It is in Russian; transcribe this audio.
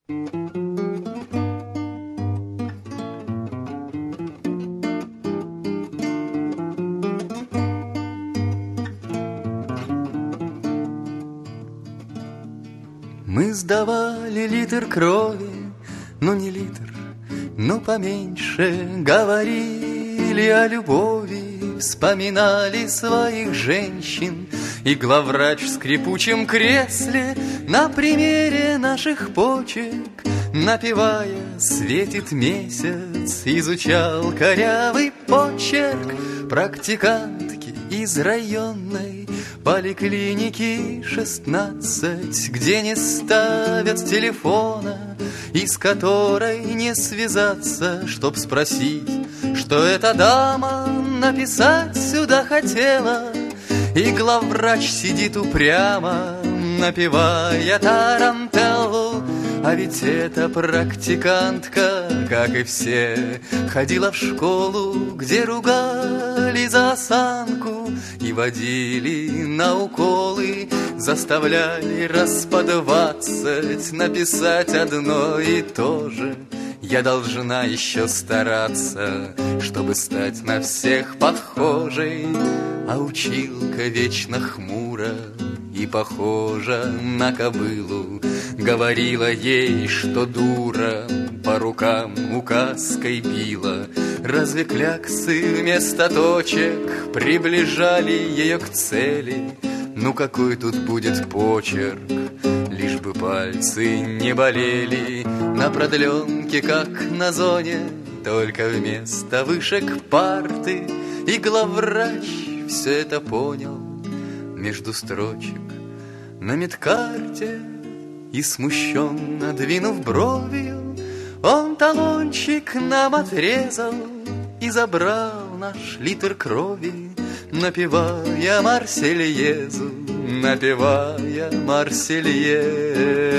Мы сдавали литр крови, но не литр, но поменьше. Говорили о любови, вспоминали своих женщин. И главврач в скрипучем кресле на примере наших почек, напевая «Светит месяц», изучал корявый почерк практикантки из районной поликлиники 16, где не ставят телефона, и с которой не связаться, чтоб спросить, что эта дама написать сюда хотела. И главврач сидит упрямо, напевая тарантеллу. А ведь эта практикантка, как и все, ходила в школу, где ругали за осанку и водили на уколы, заставляли раз по 20 написать одно и то же. Я должна еще стараться, чтобы стать на всех похожей. А училка вечно хмуро и похожа на кобылу, говорила ей, что дура, по рукам указкой била. Разве кляксы вместо точек приближали ее к цели? Ну какой тут будет почерк, лишь бы пальцы не болели. На продленке, как на зоне, только вместо вышек парты. И главврач все это понял между строчек на медкарте. И смущенно двинув бровью, он талончик нам отрезал и забрал наш литр крови, напевая Марсельезу, напевая Марсельезу.